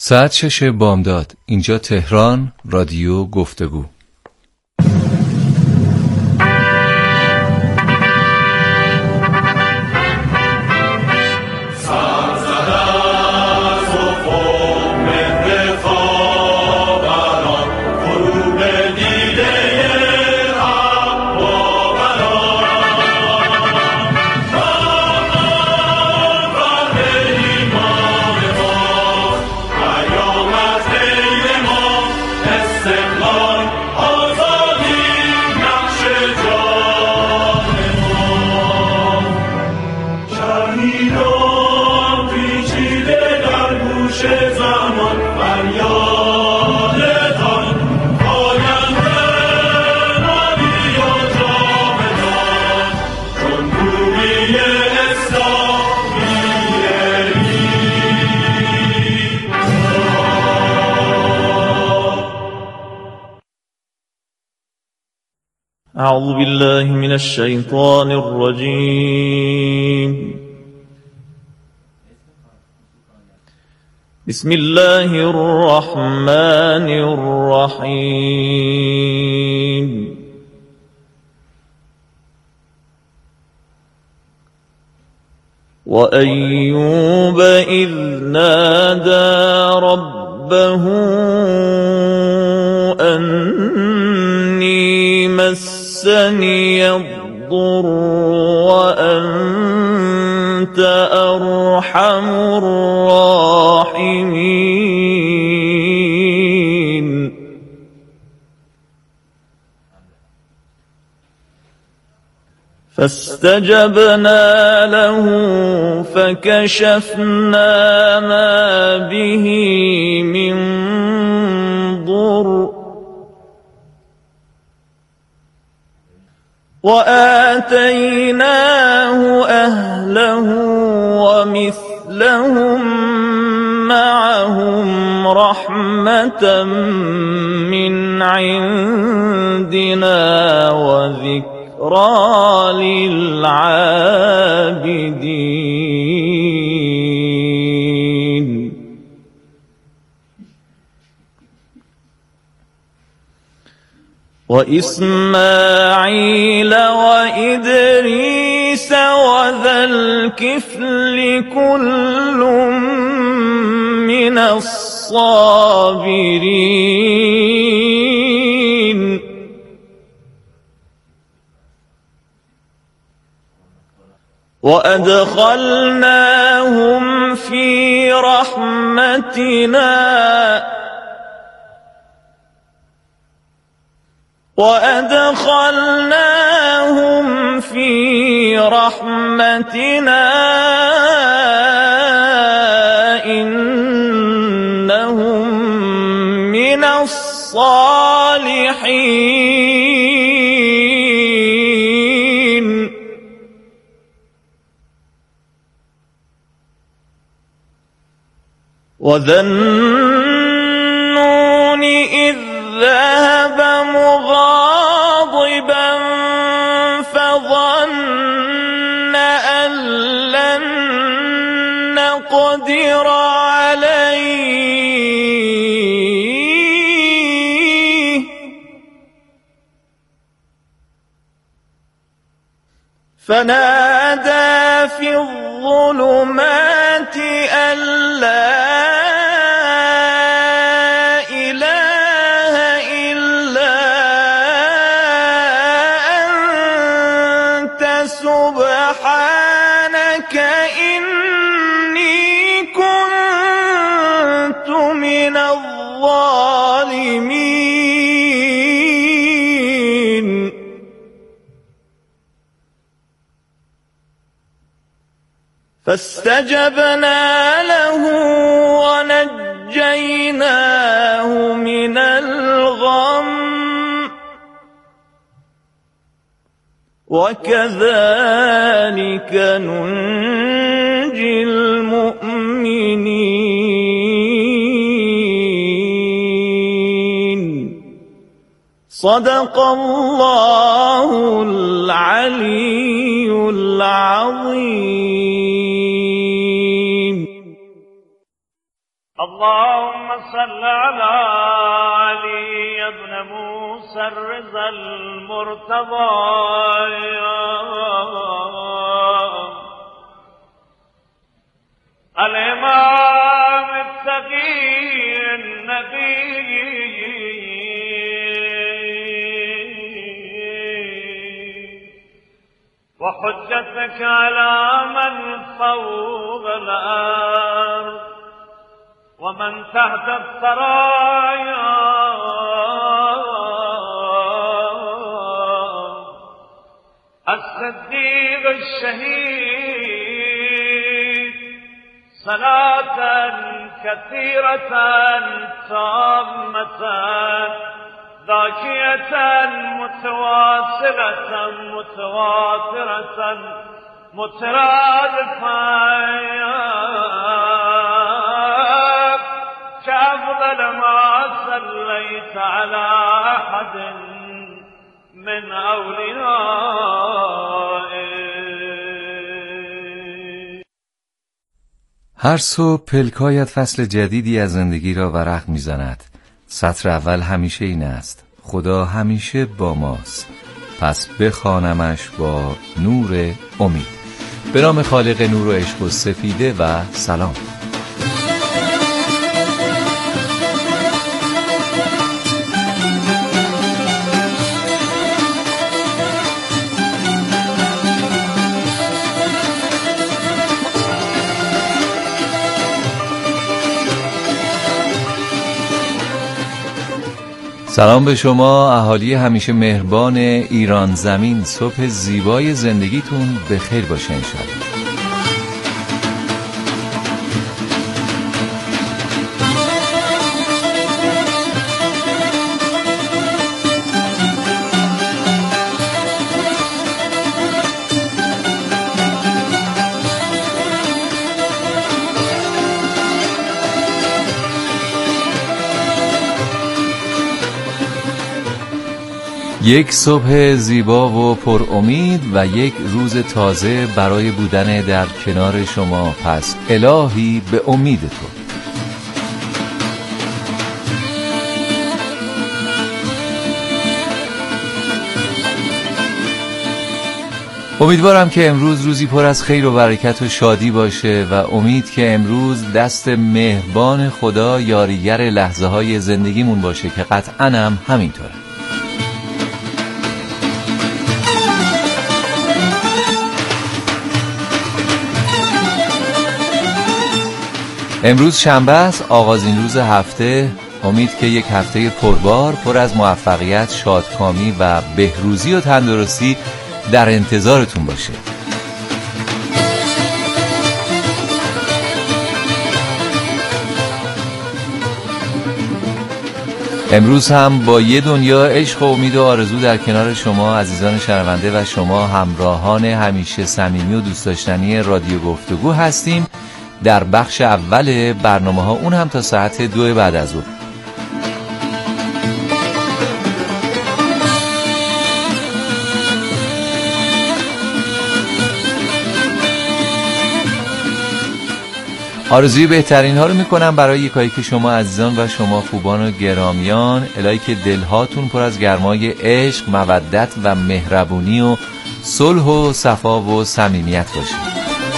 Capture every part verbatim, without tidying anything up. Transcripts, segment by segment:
ساعت شش بامداد. اینجا تهران، رادیو گفتگو. أعوذ بالله من الشيطان الرجيم. بسم الله الرحمن الرحيم. وأيوب إذ نادى ربه أني مسني الضر وأنت أرحم الراحمين. فاستجبنا له فكشفنا ما به من ضر وآتيناه أهله ومثلهم معهم رحمة من عندنا وذكرى للعابدين. وإسماعيل وإدريس وذا الكفل كل من الصابرين. وأدخلناهم في رحمتنا وأدخلناهم في رحمتنا إنهم من الصالحين. وذا النون إذ ذهب مغاضبا فظن أن لن نقدر عليه فنادى في الظلمات أن لا سبحانك إني كنت من الظالمين. فاستجبنا له ونجيناه من الغم وكذلك ننجي المؤمنين. صدق الله العلي العظيم. اللهم صل على علي بن موسى الرضا المرتضى الإمام التقي النبي وحجتك على من فوق الأرض ومن تحت الثرايا الصديق الشهيد صلاة كثيرة تامة ذاكية متواصلة متواترة مترادفة كأفضل ما صليت على أحد من أوليائك. هر صبح پلکایت فصل جدیدی از زندگی را ورق می‌زند. سطر اول همیشه این است: خدا همیشه با ماست، پس بخوانمش با نور امید. به نام خالق نور و عشق و سفیده و سلام. سلام به شما اهالی همیشه مهربان ایران زمین. صبح زیبای زندگیتون بخیر باشه انشالله. یک صبح زیبا و پر امید و یک روز تازه برای بودن در کنار شما. پس الهی به امید تو. امیدوارم که امروز روزی پر از خیر و برکت و شادی باشه و امید که امروز دست مهربان خدا یاریگر لحظه های زندگیمون باشه که قطعاً هم همینطوره. امروز شنبه است، آغازین روز هفته. امید که یک هفته پربار، پر از موفقیت، شادکامی و بهروزی و تندرستی در انتظارتون باشه. امروز هم با یه دنیا عشق و امید و آرزو در کنار شما عزیزان شنونده و شما همراهان همیشه صمیمی و دوست داشتنی رادیو گفتگو هستیم. در بخش اول برنامه ها، اون هم تا ساعت دو بعد از ظهر. آرزوی بهترین ها رو میکنم برای یکایی که شما عزیزان و شما خوبان و گرامیان، الهی که دلهاتون پر از گرمای عشق، مودت و مهربونی و صلح و صفا و صمیمیت باشه.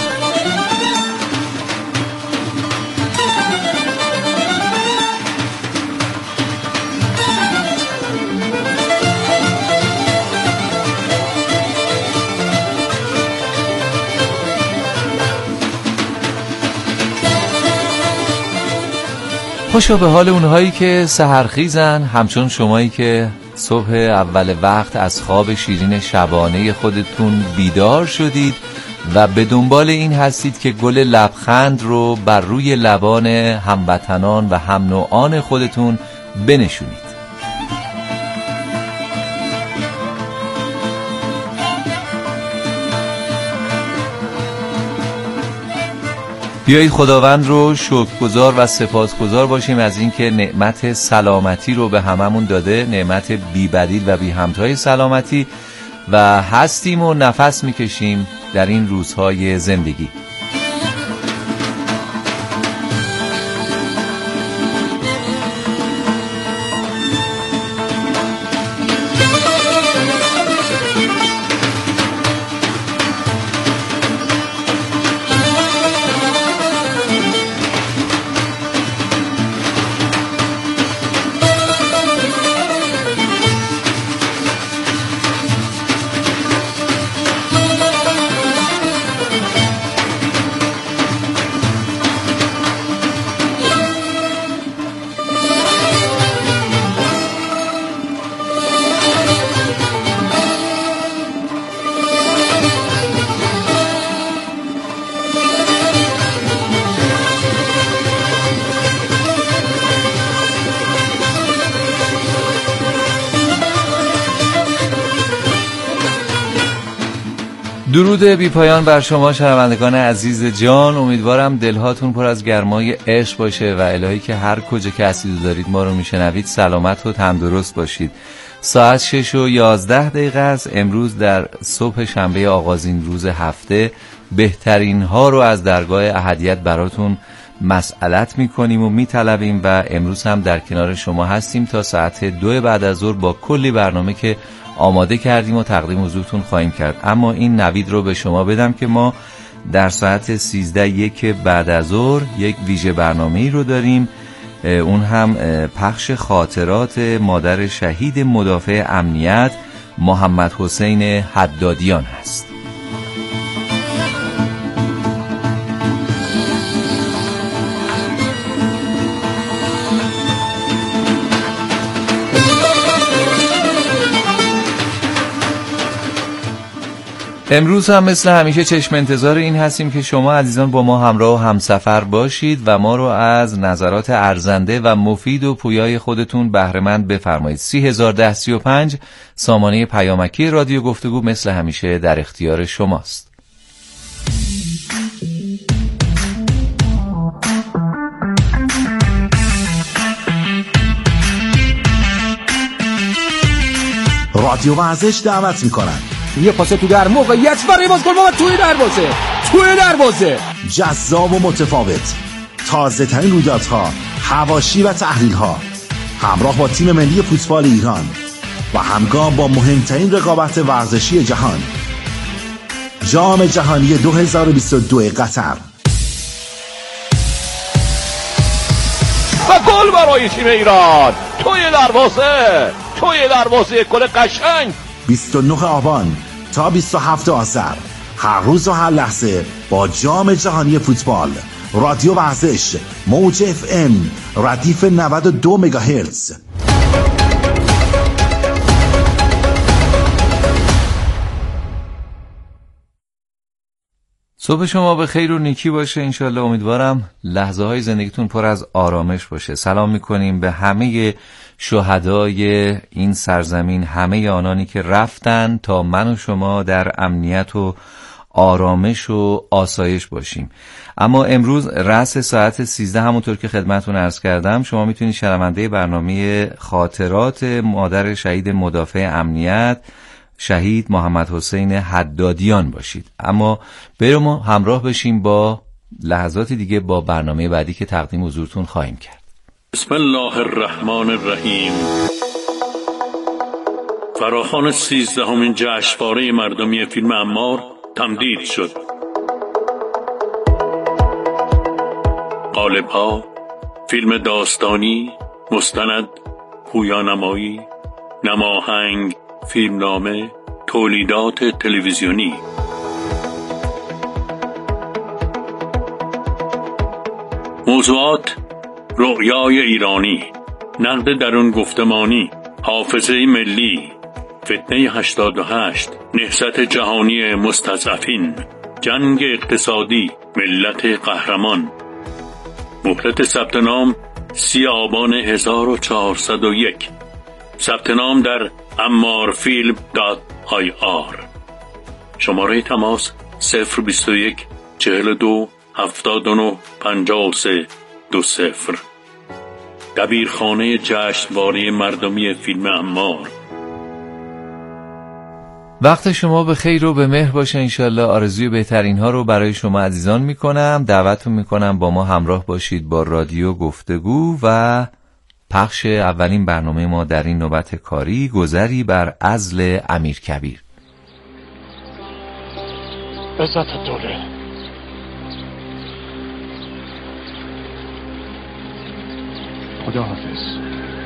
خوشا به حال اونهایی که سحرخیزن، همچون شمایی که صبح اول وقت از خواب شیرین شبانه خودتون بیدار شدید و به دنبال این هستید که گل لبخند رو بر روی لبان هموطنان و هم نوعان خودتون بنشونید. بیایید خداوند رو شکرگزار و سپاسگزار باشیم از اینکه نعمت سلامتی رو به هممون داده، نعمت بی بدیل و بی همتای سلامتی، و هستیم و نفس میکشیم در این روزهای زندگی. درود بی پایان بر شما شنوندگان عزیز جان. امیدوارم دلهاتون پر از گرمای عشق باشه و الهی که هر کجا که هستید و دارید ما رو میشنوید سلامت و تندرست باشید. ساعت شش و یازده دقیقه است. امروز در صبح شنبه آغازین روز هفته بهترین ها رو از درگاه احدیت براتون مسئلت میکنیم و میطلبیم و امروز هم در کنار شما هستیم تا ساعت دو بعد از ظهر با کلی برنامه که آماده کردیم و تقدیم حضورتون خواهیم کرد. اما این نوید رو به شما بدم که ما در ساعت سیزده یک بعد از ظهر یک ویژه برنامه‌ای رو داریم، اون هم پخش خاطرات مادر شهید مدافع امنیت محمد حسین حدادیان هست. امروز هم مثل همیشه چشم انتظار این هستیم که شما عزیزان با ما همراه و همسفر باشید و ما رو از نظرات ارزنده و مفید و پویای خودتون بهره‌مند بفرمایید. سی هزار ده سی و پنج سامانه پیامکی رادیو گفتگو مثل همیشه در اختیار شماست. رادیو ورزش دعوت میکنن. یه پاس تو در موقعیت برای بازگل و توی دروازه توی دروازه جذاب و متفاوت، تازه ترین رویدادها، حواشی و تحلیل ها، همراه با تیم ملی فوتبال ایران و همگام با مهمترین رقابت ورزشی جهان، جام جهانی دو هزار و بیست و دو قطر. و گل برای تیم ایران توی دروازه توی دروازه، گل قشنگ. بیست و نه آبان تا بیست و هفتم آذر، هر روز و هر لحظه با جام جهانی فوتبال. رادیو ورزش، موج اف ام، ردیف نود و دو مگاهرتز. صبح شما به خیر و نیکی باشه انشالله. امیدوارم لحظه های زندگیتون پر از آرامش باشه. سلام میکنیم به همه شهدای این سرزمین، همه آنانی که رفتن تا من و شما در امنیت و آرامش و آسایش باشیم. اما امروز رأس ساعت سیزده همونطور که خدمتتون عرض کردم شما میتونید شنونده برنامه خاطرات مادر شهید مدافع امنیت شهید محمد حسین حدادیان باشید. اما بریم همراه بشیم با لحظات دیگه با برنامه بعدی که تقدیم حضورتون خواهیم کرد. بسم الله الرحمن الرحیم. فراخوان سیزدهمین جشنواره مردمی فیلم عمار تمدید شد. قالب‌ها، فیلم داستانی، مستند، پویانمایی، نماهنگ، فیلمنامه، تولیدات تلویزیونی. موضوعات: رؤیای ایرانی، نقد درون گفتمانی، حافظه ملی، فتنه هشتاد و هشت، نهضت جهانی مستضعفین، جنگ اقتصادی، ملت قهرمان. مهلت ثبت نام سی آبان هزار و چهارصد و یک. ثبت نام در عمارفیلم دات آی آر. شماره تماس صفر بیست و یک چهل و دو هفتاد و نه پنجاه و سه دو صفر. دبیرخانه جشنواره مردمی فیلم عمار. وقت شما به خیر و به مهر باشه انشالله. آرزوی بهترین ها رو برای شما عزیزان میکنم. دعوتتون میکنم با ما همراه باشید با رادیو گفتگو و پخش اولین برنامه ما در این نوبت کاری، گذری بر عزل امیرکبیر. عزت دوله، خدا حافظ.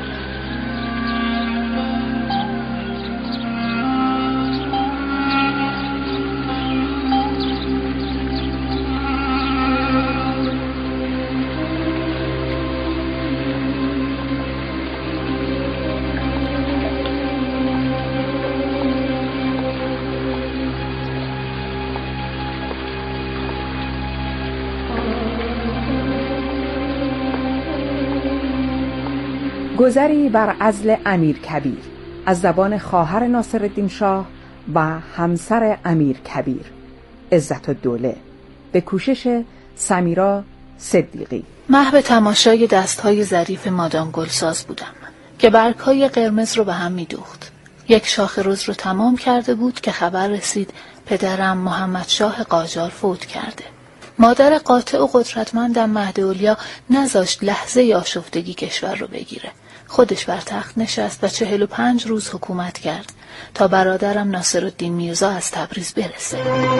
گذری بر عزل امیرکبیر از زبان خواهر ناصرالدین شاه و همسر امیرکبیر عزت‌الدوله به کوشش سمیرا صدیقی. محو تماشای دست‌های ظریف مادام گلساز بودم که برگ‌های قرمز رو به هم می‌دوخت. یک شاخ رز رو تمام کرده بود که خبر رسید پدرم محمد شاه قاجار فوت کرده. مادر قاطع و قدرتمندم مهداولیا نذاشت لحظه آشفتگی کشور رو بگیره. خودش بر تخت نشست و چهل و پنج روز حکومت کرد تا برادرم ناصرالدین میرزا از تبریز برسه.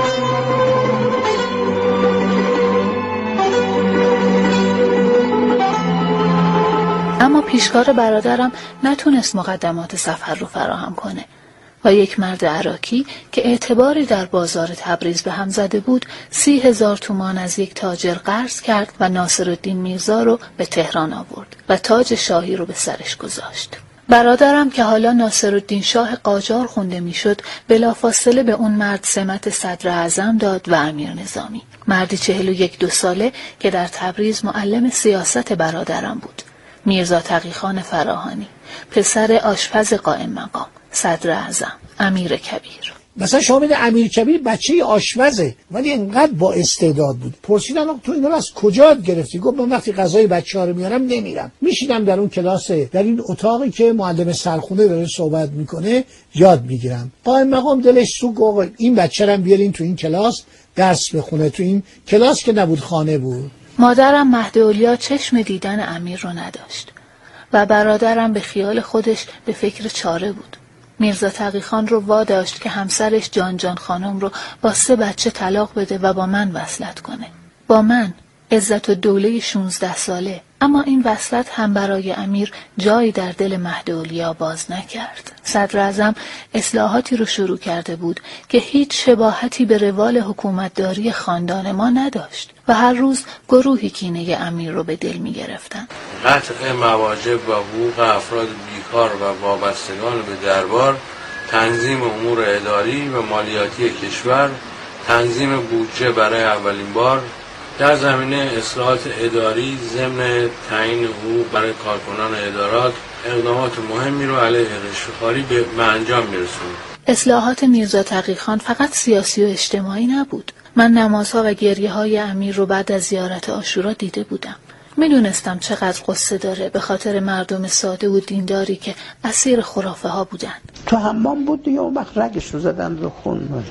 اما پیشکار برادرم نتونست مقدمات سفر رو فراهم کنه و یک مرد عراقی که اعتباری در بازار تبریز به هم زده بود سی هزار تومان از یک تاجر قرض کرد و ناصرالدین میرزا رو به تهران آورد و تاج شاهی رو به سرش گذاشت. برادرم که حالا ناصرالدین شاه قاجار خونده میشد بلافاصله به اون مرد سمت صدر اعظم داد و امیر نظامی، مردی چهل و یک دو ساله که در تبریز معلم سیاست برادرم بود. میرزا تقیخان فراهانی، پسر آشپز قائم مقام، صدر اعظم، امیر کبیر. مثلا شما میده امیر کبیر بچه آشپزه ولی انقدر با استعداد بود. پرسیدن تو اینا رو از کجا گرفتی؟ گفت من وقتی غذای بچه‌ها رو میارم نمیرم، میشینم در اون کلاس، در این اتاقی که معلم سرخونه داره صحبت میکنه یاد میگیرم. قائم مقام دلش سوخت، گفت این بچه رو بیارین تو این کلاس درس بخونه. تو این کلاس که نبود، خانه بود. مادرم مهداولیا چشم دیدن امیر رو نداشت و برادرم به خیال خودش به فکر چاره بود. میرزا تقیخان رو واداشت که همسرش جان جان خانم رو با سه بچه طلاق بده و با من وصلت کنه. با من، عزت‌الدوله شانزده ساله. اما این وصلت هم برای امیر جایی در دل مهداولیا باز نکرد. صدر اعظم اصلاحاتی رو شروع کرده بود که هیچ شباهتی به روال حکومتداری خاندان ما نداشت و هر روز گروهی کینه امیر رو به دل می گرفتن. قطع مواجب و حقوق افراد بیکار و وابستگان به دربار، تنظیم امور اداری و مالیاتی کشور، تنظیم بودجه برای اولین بار، در زمینه اصلاحات اداری ضمن تعیین حقوق برای کارکنان ادارات، اقدامات مهمی رو علیه رشوه‌خواری به انجام می‌رسوند. اصلاحات میرزا تقیخان فقط سیاسی و اجتماعی نبود. من نمازها و گریه‌های امیر رو بعد از زیارت عاشورا دیده بودم. میدونستم چقدر قصه داره به خاطر مردم ساده و دینداری که اسیر خرافه ها بودن. تو حمام بود دیگه، اون وقت رگش رو زدن رو خون.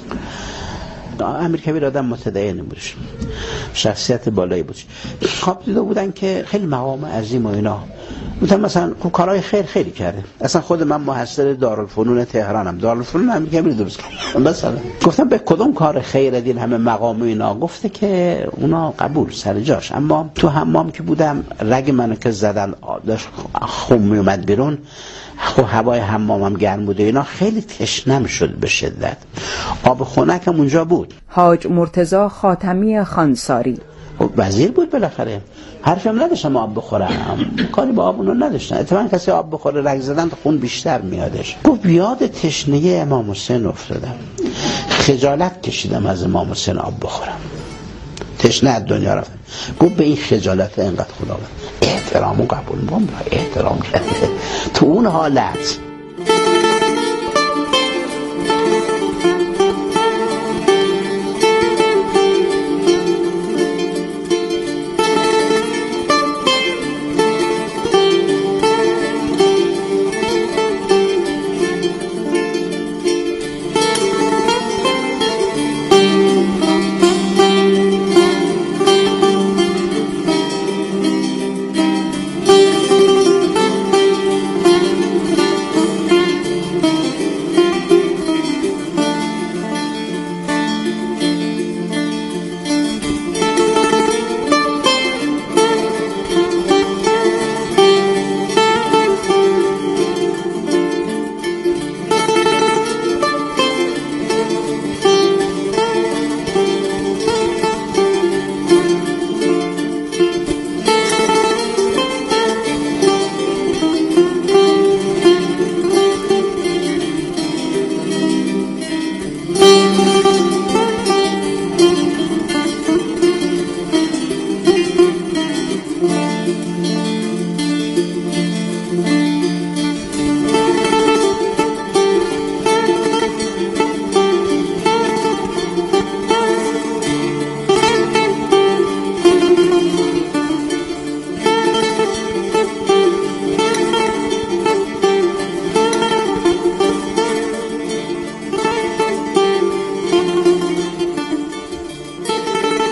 امیر کبیر آدم متدین بودش، شخصیت بالایی بودش. خواب دیده بودن که خیلی مقام عظیم و اینا بودن. مثلا کارهای خیر خیلی کرده. اصلا خود من محصل دارالفنون تهرانم، دارالفنون امیر کبیر درست کرد. مثلا گفتم به کدوم کار خیر دین همه مقام اینا؟ گفته که اونا قبول سر جاش. اما تو حمام که بودم رگ منو که زدن داشت خون می اومد بیرون، خب هوای حمامم گرم بوده اینا، خیلی تشنم شد به شدت. آب خنکم اونجا بود. حاج مرتضی خاتمی خانساری وزیر بود بالاخره، حرفم نداشتم آب بخورم، کاری با آب اونو نداشتن. اتفاقا کسی آب بخوره رگ زدن خون بیشتر میادش. گفت یاد تشنه امام حسین افتادم، خجالت کشیدم از امام حسین آب بخورم، تشنه از دنیا رفتم. گفت به این خجالت اینقدر خداوند احترامو قبول می‌کنم، احترام کرده. تو اون حالت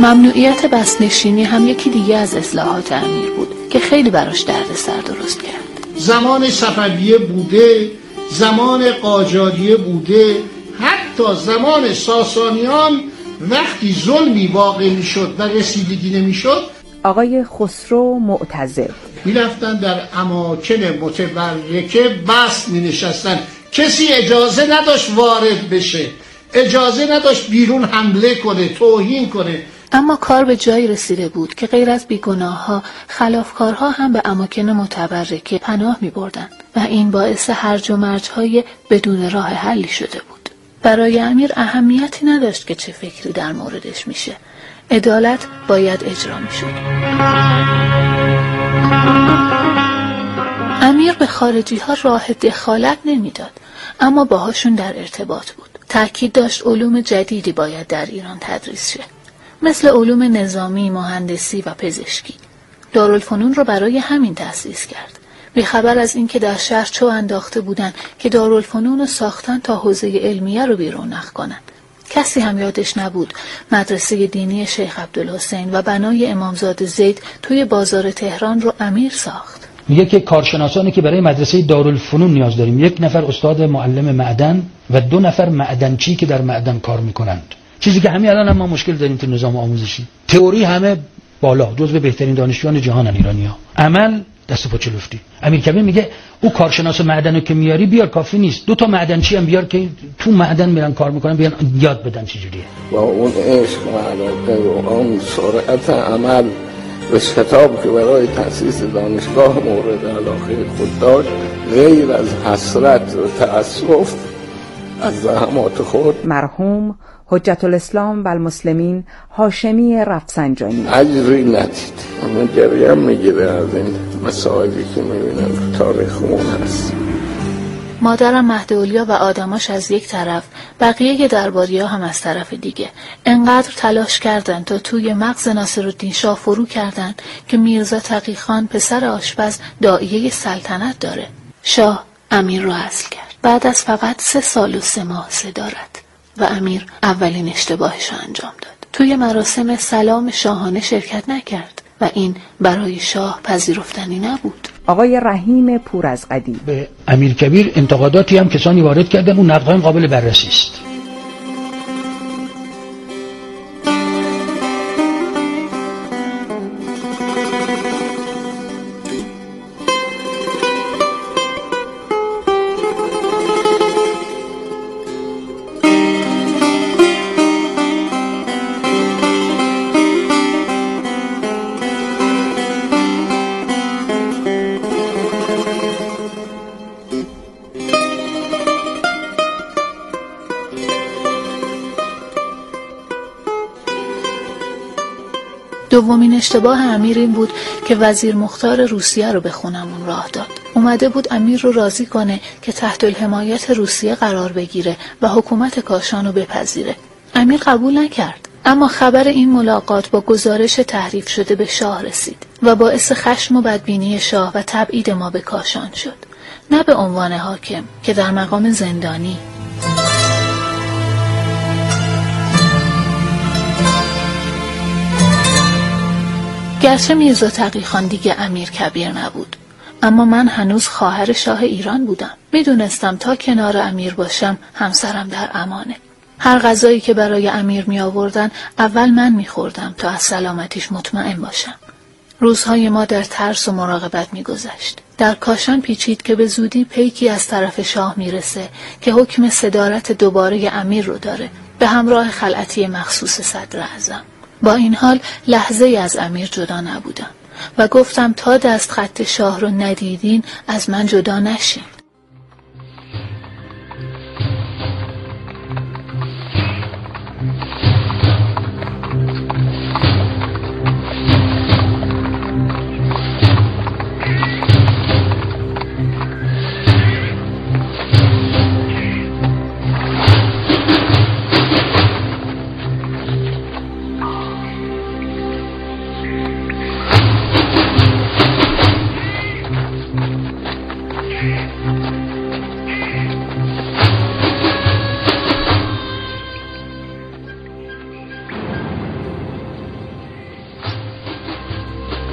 ممنوعیت بسنشینی هم یکی دیگه از اصلاحات امیر بود که خیلی براش دردسر درست کرد. زمان صفویه بوده، زمان قاجاریه بوده، حتی زمان ساسانیان وقتی ظلمی واقع میشد و رسیدگی نمیشد، آقای خسرو معتزد میرفتن در اماکن متبرکه بس می نشستن. کسی اجازه نداشت وارد بشه، اجازه نداشت بیرون حمله کنه، توهین کنه. اما کار به جایی رسیده بود که غیر از بیگناه‌ها خلافکارها هم به اماکن متبرکه پناه می بردن و این باعث هرج و مرج‌های بدون راه حلی شده بود. برای امیر اهمیتی نداشت که چه فکری در موردش میشه. عدالت باید اجرا میشد. امیر به خارجی ها راه دخالت نمیداد، اما باهاشون در ارتباط بود. تأکید داشت علوم جدیدی باید در ایران تدریس شه، مثل علوم نظامی، مهندسی و پزشکی. دارالفنون رو برای همین تأسیس کرد، بیخبر از اینکه در شهر چو انداخته بودن که دارالفنون رو ساختن تا حوزه علمیه رو بیرونق کنن. کسی هم یادش نبود مدرسه دینی شیخ عبدالحسین و بنای امامزاده زید توی بازار تهران رو امیر ساخت. میگه که کارشناسانی که برای مدرسه دارالفنون نیاز داریم، یک نفر استاد معلم معدن و دو نفر معدنچی که در معدن کار میکنند. چیزی که همین الان هم ما مشکل داریم تو نظام آموزشی. تئوری همه بالا، جزو بهترین دانشجویان جهانن ایرانی‌ها. عمل دست پاچه لفتی. امیرکبیر میگه او کارشناس معدنو که میاری بیار، کافی نیست، دو تا معدنچی هم بیار که تو معدن میرن کار میکنن، بیان یاد بدن چه جوریه. با اون عشق و علاقه و اون سرعت عمل و شتاب که برای تأسیس دانشگاه مورد علاقه خود داشت، غیر از حسرت و تأسف از زحمات خود، مرحوم حجت الاسلام و المسلمین هاشمی رفسنجانی اجری ندید. اما گریم میگیره از این مسائلی که میبینم تو تاریخمون هست. مادرم مهدولیا و آدماش از یک طرف، بقیه درباریا هم از طرف دیگه انقدر تلاش کردن تا توی مغز ناصرالدین شاه فرو کردن که میرزا تقی خان پسر آشپز داعیه سلطنت داره. شاه امیر رو اصل کرد بعد از فقط سه سال و سه ماه صدارت و امیر اولین اشتباهش رو انجام داد. توی مراسم سلام شاهانه شرکت نکرد و این برای شاه پذیرفتنی نبود. آقای رحیم پور از قدیم به امیرکبیر انتقاداتی هم کسانی وارد کردن، اون نقدها قابل بررسی است. دومین اشتباه امیر این بود که وزیر مختار روسیه رو به خونمون راه داد. اومده بود امیر رو راضی کنه که تحت الحمایت روسیه قرار بگیره و حکومت کاشان رو بپذیره. امیر قبول نکرد، اما خبر این ملاقات با گزارش تحریف شده به شاه رسید و باعث خشم و بدبینی شاه و تبعید ما به کاشان شد، نه به عنوان حاکم که در مقام زندانی. گرچه میرزا تقی خان دیگه امیرکبیر نبود، اما من هنوز خواهر شاه ایران بودم. میدونستم تا کنار امیر باشم همسرم در امانه. هر غذایی که برای امیر می آوردن اول من می خوردم تا از سلامتیش مطمئن باشم. روزهای ما در ترس و مراقبت می گذشت. در کاشان پیچید که به زودی پیکی از طرف شاه می رسه که حکم صدارت دوباره امیر رو داره به همراه خلعتی مخصوص صدر اعظم. با این حال لحظه از امیر جدا نبودم و گفتم تا دست خط شاه رو ندیدین از من جدا نشین.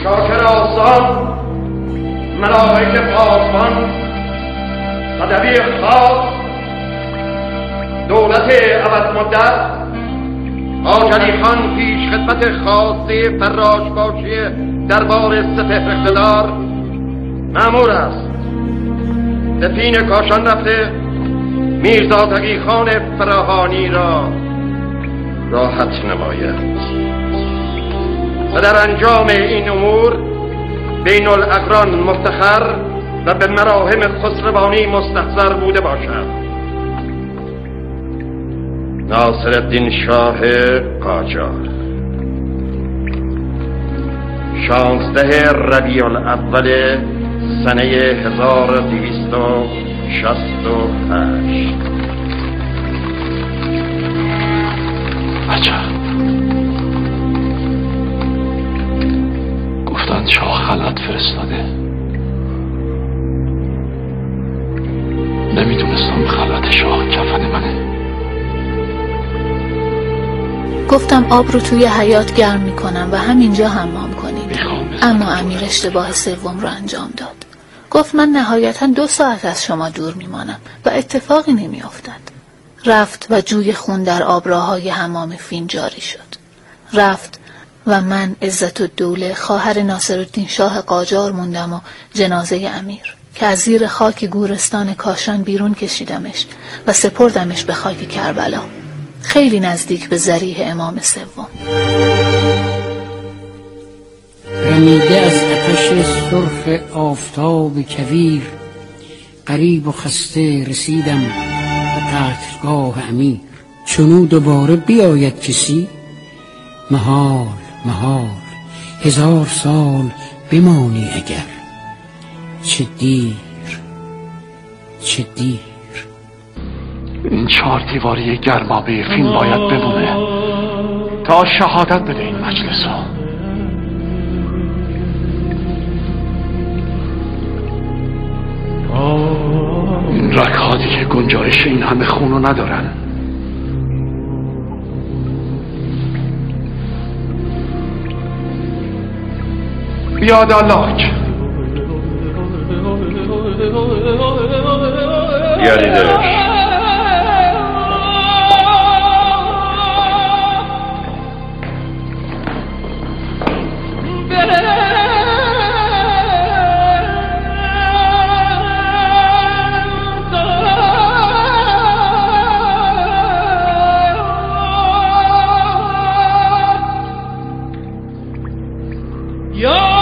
شاکر آسان، ملائک پاسبان، صدبی خاص، دولت ابد مدت، آجلی خان پیش خدمت خاصه فراش باشی دربار سپهر اقتدار مأمور است. به پین کاشان رفته میرزا تقی خان فراهانی را راحت نماید و در انجام این امور بین الاقران مفتخر و به مراهم خسروانی مستحضر بوده باشد. ناصرالدین شاه قاجار، شانزده ربیع الاول سنه هزار و دویست و شصت و هشت. عجب، گفتند شاه خلعت فرستاده. نمیدونستم خلعت شاه کفن منه. گفتم آب رو توی حیاط گرم میکنم و همینجا حمام کنید. اما امیر اشتباه سوم رو انجام داد. گفت من نهایتا دو ساعت از شما دور میمانم و اتفاقی نمیافتد. رفت و جوی خون در آبراهای حمام فین جاری شد. رفت و من عزت الدوله خواهر ناصرالدین شاه قاجار موندم و جنازه امیر که از زیر خاک گورستان کاشان بیرون کشیدمش و سپردمش به خاک کربلا، خیلی نزدیک به ذریح امام سوم. رمیده از آتش سرخ آفتاب کویر، غریب و خسته رسیدم به قتلگاه امیر. چونو دوباره بیاید کسی، محال محال هزار سال بمانی اگر. چه دیر چه دیر. این چهار دیواری گرمابه فیلم باید بمونه تا شهادت بده این مجلس ها. این رگ‌ها دیگه گنجایش این همه خونو ندارن. بیاد آلاک بیادیدش. یا